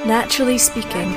Naturally speaking.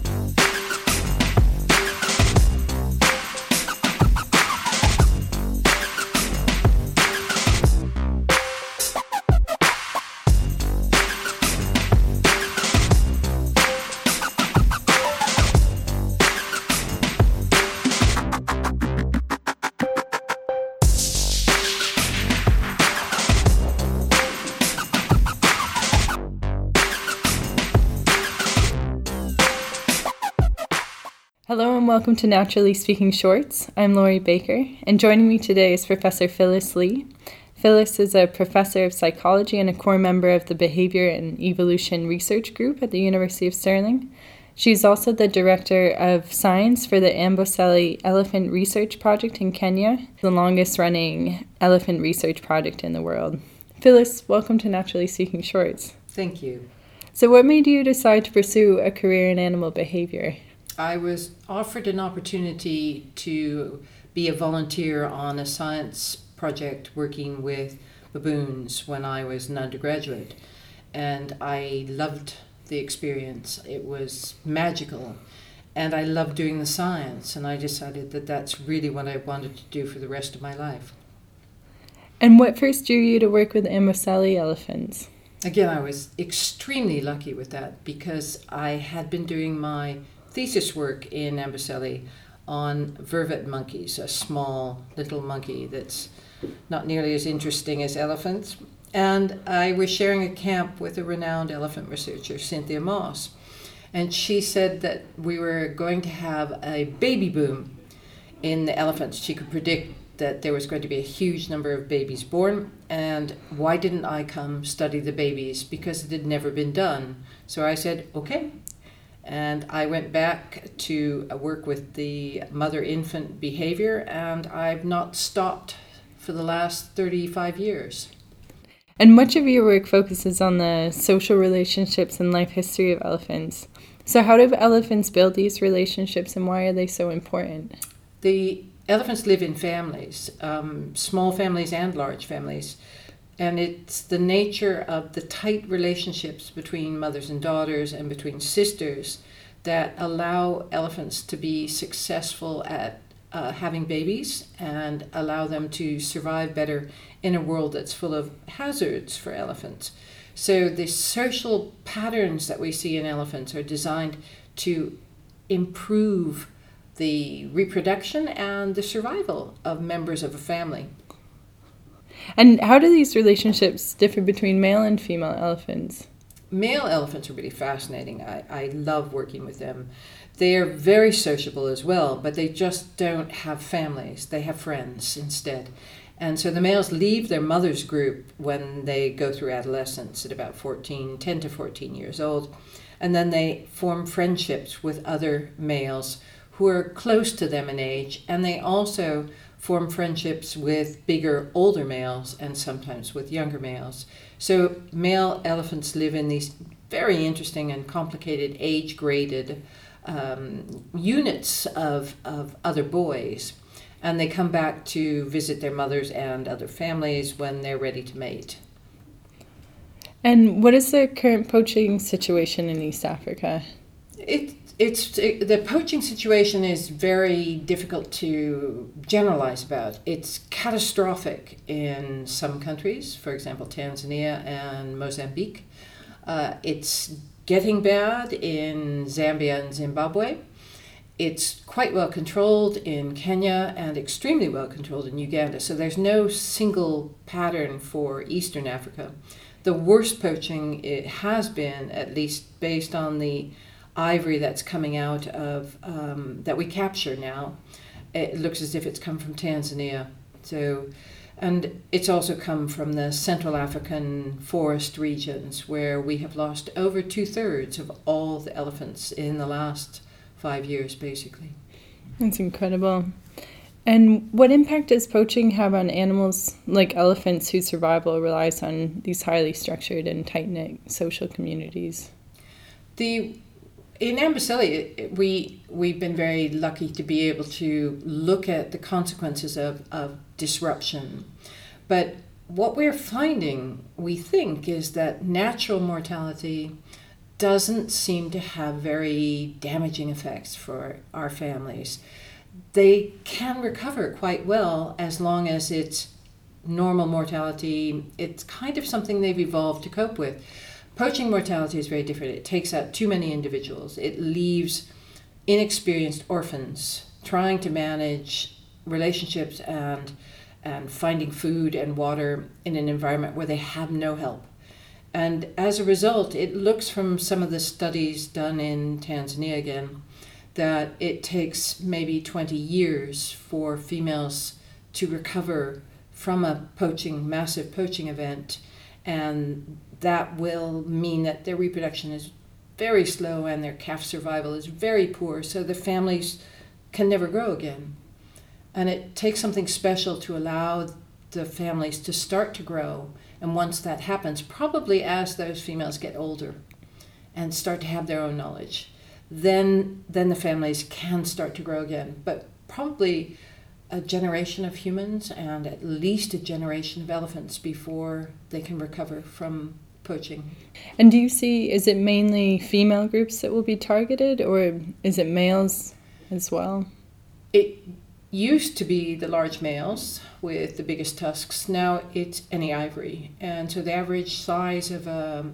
Hello and welcome to Naturally Speaking Shorts. I'm Laurie Baker, and joining me today is Professor Phyllis Lee. Phyllis is a professor of psychology and a core member of the Behavior and Evolution Research Group at the University of Stirling. She's also the director of science for the Amboseli Elephant Research Project in Kenya, the longest-running elephant research project in the world. Phyllis, welcome to Naturally Speaking Shorts. Thank you. So what made you decide to pursue a career in animal behavior? I was offered an opportunity to be a volunteer on a science project working with baboons when I was an undergraduate, and I loved the experience. It was magical, and I loved doing the science, and I decided that that's really what I wanted to do for the rest of my life. And what first drew you to work with Amboseli elephants? Again, I was extremely lucky with that because I had been doing my thesis work in Amboseli on vervet monkeys, a small little monkey that's not nearly as interesting as elephants. And I was sharing a camp with a renowned elephant researcher, Cynthia Moss. And she said that we were going to have a baby boom in the elephants. She could predict that there was going to be a huge number of babies born. And why didn't I come study the babies? Because it had never been done. So I said, okay. And I went back to work with the mother-infant behavior, and I've not stopped for the last 35 years. And much of your work focuses on the social relationships and life history of elephants. So how do elephants build these relationships, and why are they so important? The elephants live in families, small families and large families. And it's the nature of the tight relationships between mothers and daughters and between sisters that allow elephants to be successful at having babies and allow them to survive better in a world that's full of hazards for elephants. So the social patterns that we see in elephants are designed to improve the reproduction and the survival of members of a family. And how do these relationships differ between male and female elephants? Male elephants are really fascinating. I love working with them. They are very sociable as well, but they just don't have families. They have friends instead. And so the males leave their mother's group when they go through adolescence at about 10 to 14 years old. And then they form friendships with other males who are close to them in age, and they also form friendships with bigger, older males and sometimes with younger males. So male elephants live in these very interesting and complicated age-graded units of other boys. And they come back to visit their mothers and other families when they're ready to mate. And what is the current poaching situation in East Africa? The poaching situation is very difficult to generalize about. It's catastrophic in some countries, for example, Tanzania and Mozambique. It's getting bad in Zambia and Zimbabwe. It's quite well controlled in Kenya and extremely well controlled in Uganda. So there's no single pattern for Eastern Africa. The worst poaching it has been, at least based on the ivory that's coming out of that we capture now, it looks as if it's come from Tanzania. And it's also come from the Central African forest regions where we have lost over 2/3 of all the elephants in the last 5 years, basically. That's incredible. And what impact does poaching have on animals like elephants whose survival relies on these highly structured and tight-knit social communities? In Amboseli, we've been very lucky to be able to look at the consequences of disruption. But what we're finding, we think, is that natural mortality doesn't seem to have very damaging effects for our families. They can recover quite well as long as it's normal mortality. It's kind of something they've evolved to cope with. Poaching mortality is very different. It takes out too many individuals. It leaves inexperienced orphans trying to manage relationships and finding food and water in an environment where they have no help. And as a result, it looks from some of the studies done in Tanzania again that it takes maybe 20 years for females to recover from a massive poaching event, and that will mean that their reproduction is very slow and their calf survival is very poor, so the families can never grow again. And it takes something special to allow the families to start to grow, and once that happens, probably as those females get older and start to have their own knowledge, then the families can start to grow again. But probably a generation of humans and at least a generation of elephants before they can recover from poaching. And do you see, is it mainly female groups that will be targeted, or is it males as well? It used to be the large males with the biggest tusks. Now it's any ivory. And so the average size of a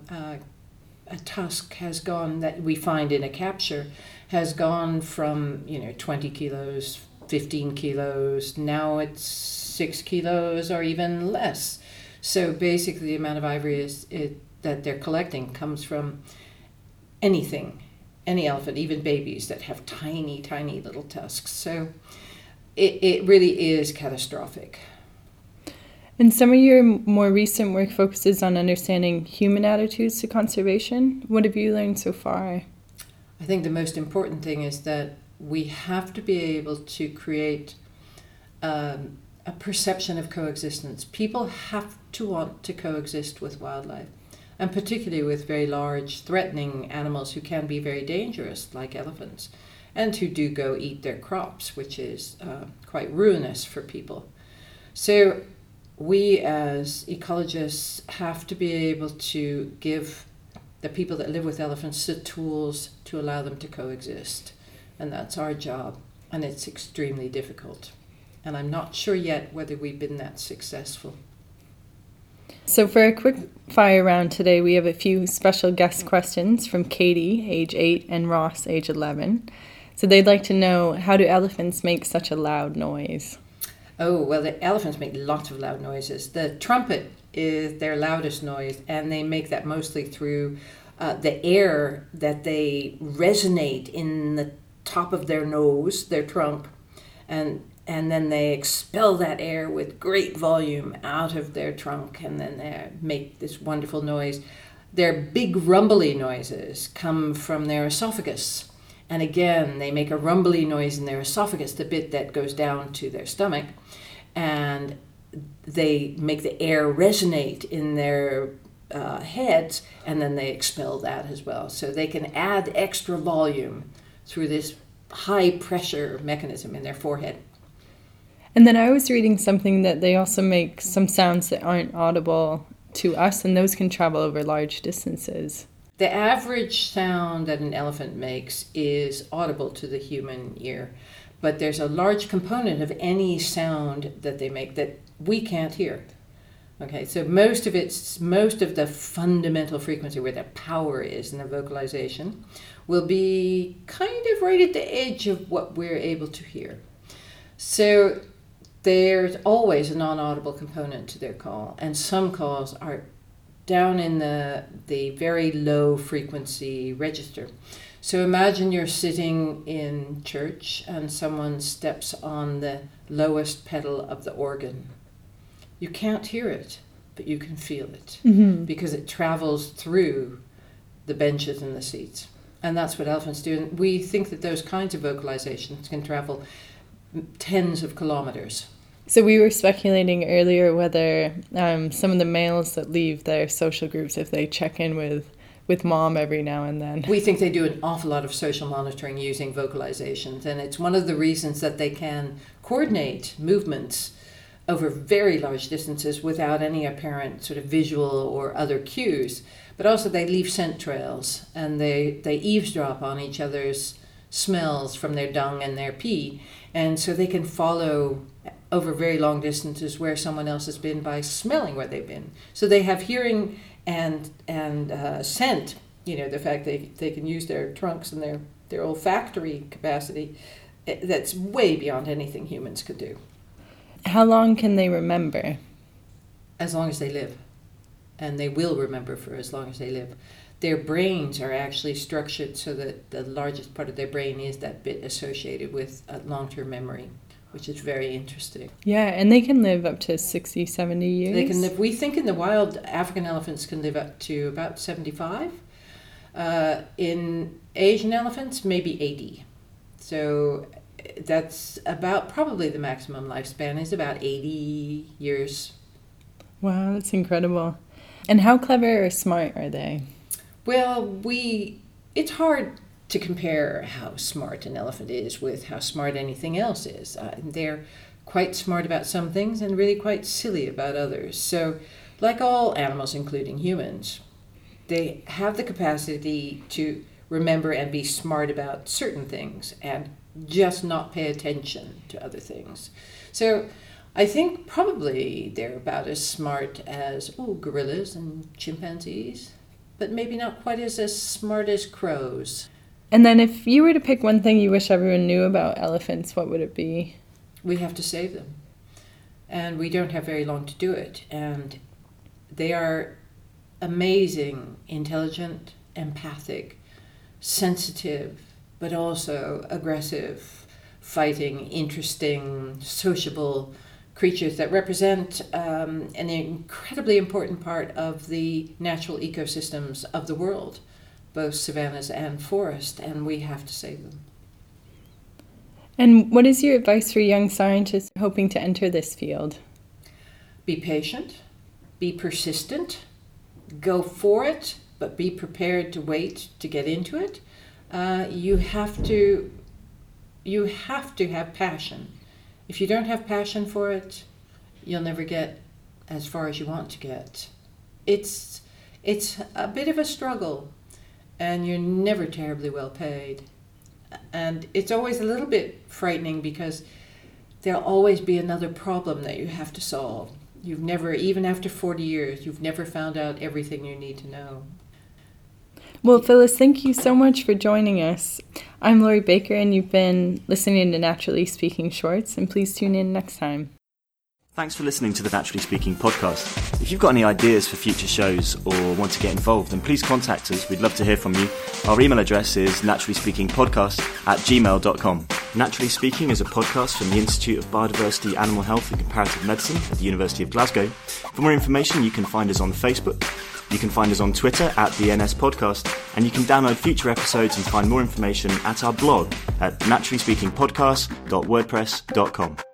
tusk has gone, that we find in a capture, has gone from 20 kilos, 15 kilos. Now it's 6 kilos or even less. So basically the amount of ivory that they're collecting comes from anything, any elephant, even babies that have tiny, tiny little tusks. So it really is catastrophic. And some of your more recent work focuses on understanding human attitudes to conservation. What have you learned so far? I think the most important thing is that we have to be able to create a perception of coexistence. People have to want to coexist with wildlife, and particularly with very large, threatening animals who can be very dangerous, like elephants, and who do go eat their crops, which is quite ruinous for people. So we as ecologists have to be able to give the people that live with elephants the tools to allow them to coexist. And that's our job. And it's extremely difficult. And I'm not sure yet whether we've been that successful. So for a quick fire round today, we have a few special guest questions from Katie, age 8, and Ross, age 11. So they'd like to know, how do elephants make such a loud noise? Oh, well, the elephants make lots of loud noises. The trumpet is their loudest noise, and they make that mostly through the air that they resonate in the top of their nose, their trunk, and then they expel that air with great volume out of their trunk, and then they make this wonderful noise. Their big rumbly noises come from their esophagus. And again, they make a rumbly noise in their esophagus, the bit that goes down to their stomach, and they make the air resonate in their heads, and then they expel that as well. So they can add extra volume through this high pressure mechanism in their forehead. And then I was reading something that they also make some sounds that aren't audible to us, and those can travel over large distances. The average sound that an elephant makes is audible to the human ear, but there's a large component of any sound that they make that we can't hear. Okay, so most of the fundamental frequency where the power is in the vocalization will be kind of right at the edge of what we're able to hear. So there's always a non-audible component to their call, and some calls are down in the very low frequency register. So imagine you're sitting in church and someone steps on the lowest pedal of the organ. You can't hear it, but you can feel it, because it travels through the benches and the seats. And that's what elephants do. And we think that those kinds of vocalizations can travel tens of kilometers. So we were speculating earlier whether some of the males that leave their social groups, if they check in with mom every now and then. We think they do an awful lot of social monitoring using vocalizations, and it's one of the reasons that they can coordinate movements over very large distances without any apparent sort of visual or other cues. But also they leave scent trails, and they eavesdrop on each other's smells from their dung and their pee. And so they can follow over very long distances where someone else has been by smelling where they've been. So they have hearing and scent, the fact they can use their trunks and their olfactory capacity, that's way beyond anything humans could do. How long can they remember? As long as they live. And they will remember for as long as they live. Their brains are actually structured so that the largest part of their brain is that bit associated with long-term memory, which is very interesting. Yeah, and they can live up to 60, 70 years. They can live. We think in the wild, African elephants can live up to about 75. In Asian elephants, maybe 80. So that's about probably the maximum lifespan is about 80 years. Wow, that's incredible. And how clever or smart are they? Well, it's hard to compare how smart an elephant is with how smart anything else is. They're quite smart about some things and really quite silly about others. So, like all animals, including humans, they have the capacity to remember and be smart about certain things and just not pay attention to other things. So I think probably they're about as smart as gorillas and chimpanzees, but maybe not quite as smart as crows. And then if you were to pick one thing you wish everyone knew about elephants, what would it be? We have to save them. And we don't have very long to do it. And they are amazing, intelligent, empathic, sensitive, but also aggressive, fighting, interesting, sociable creatures that represent an incredibly important part of the natural ecosystems of the world, both savannas and forest, and we have to save them. And what is your advice for young scientists hoping to enter this field? Be patient, be persistent, go for it, but be prepared to wait to get into it. You have to have passion. If you don't have passion for it, you'll never get as far as you want to get. It's a bit of a struggle, and you're never terribly well paid. And it's always a little bit frightening because there'll always be another problem that you have to solve. You've never, even after 40 years, you've never found out everything you need to know. Well, Phyllis, thank you so much for joining us. I'm Lori Baker, and you've been listening to Naturally Speaking Shorts, and please tune in next time. Thanks for listening to the Naturally Speaking podcast. If you've got any ideas for future shows or want to get involved, then please contact us. We'd love to hear from you. Our email address is naturallyspeakingpodcast@gmail.com. Naturally Speaking is a podcast from the Institute of Biodiversity, Animal Health and Comparative Medicine at the University of Glasgow. For more information, you can find us on Facebook. You can find us on Twitter @the NS Podcast, and you can download future episodes and find more information at our blog at naturallyspeakingpodcast.wordpress.com.